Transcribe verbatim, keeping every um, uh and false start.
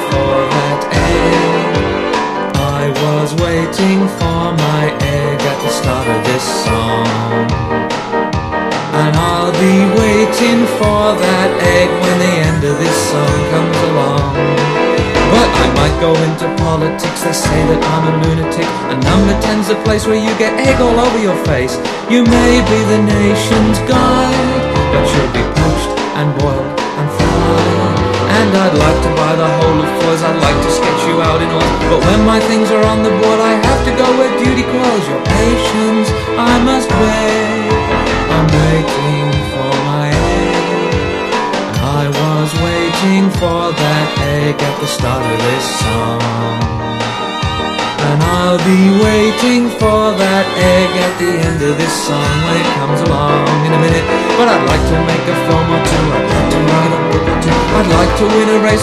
for that egg. I was waiting for my egg at the start of this song, and I'll be waiting for that egg when the end of this song comes along. But I might go into politics, they say that I'm a lunatic, and number ten's the place where you get egg all over your face. You may be the nation's guide, but you'll be poached and boiled and fried. And I'd like to buy the whole of Floyd's, I'd like to sketch you out in oil, but when my things are on the board I have to go where duty calls. Your patience I must beg, I'm waiting for my egg. I was waiting for that egg at the start of this song, and I'll be waiting for that egg at the end of this song when it comes along in a minute. But I'd like to make a film or two, I'd like to write a book or two, I'd like to win a race